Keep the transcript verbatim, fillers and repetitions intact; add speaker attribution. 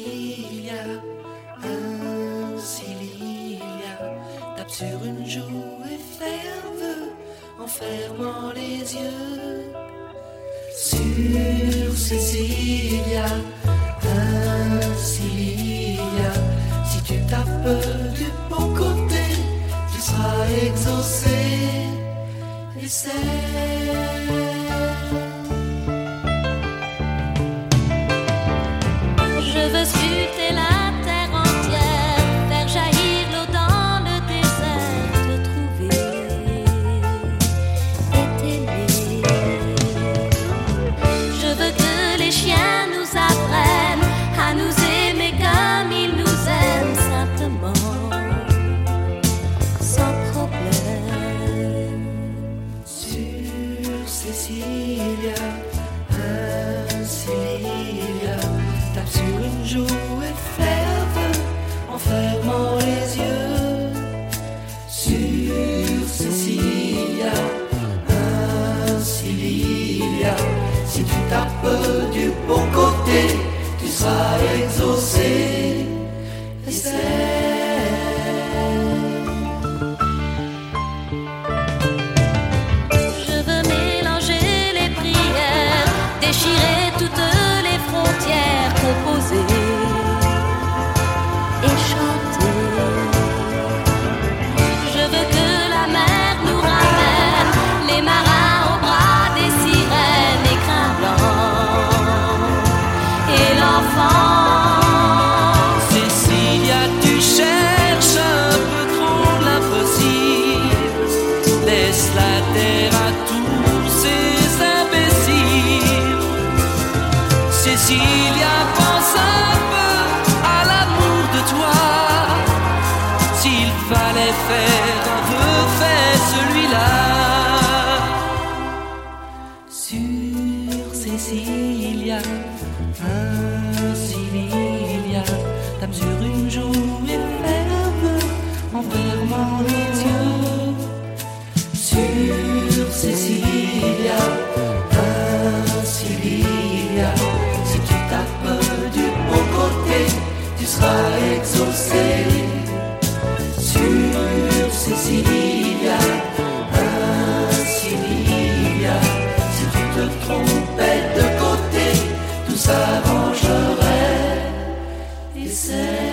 Speaker 1: Cécilia, Cilia, tape sur une joue et fais un vœu en fermant les yeux. Sur Cécilia, Cilia, si tu tapes du bon côté, tu seras exaucé. Essaie.
Speaker 2: Je veux sculpter la terre entière, faire jaillir l'eau dans le désert, te trouver et t'aimer. Je veux que les chiens nous apprennent à nous aimer comme ils nous aiment, simplement, sans problème.
Speaker 1: Sur Cécilia, Cécilia, tape sur une joue et fais un vœu en fermant les yeux. Sur Cécilia, Cécilia, si tu tapes du bon côté, tu seras exaucé. Essaie.
Speaker 2: Je veux mélanger les prières, déchirer toutes les frontières, composer et chanter. Je veux que la mer nous ramène les marins au bras des sirènes, écrin blanc et l'enfant.
Speaker 1: Cécilia, tu cherches un peu trop l'impossible. Laisse la terre à tous ces imbéciles. Cécilia, pense un peu à l'amour de toi. S'il fallait faire un vœu, fais celui-là. Sur Cécilia, Cécilia, tape sur une joue et fais un vœu en fermant les yeux. Sur Cécilia, Cécilia, si tu tapes du bon côté, tu seras exaucé. Sur Cécilia, Cécilia, si tu te trompais de côté, tout s'arrangerait. Et c'est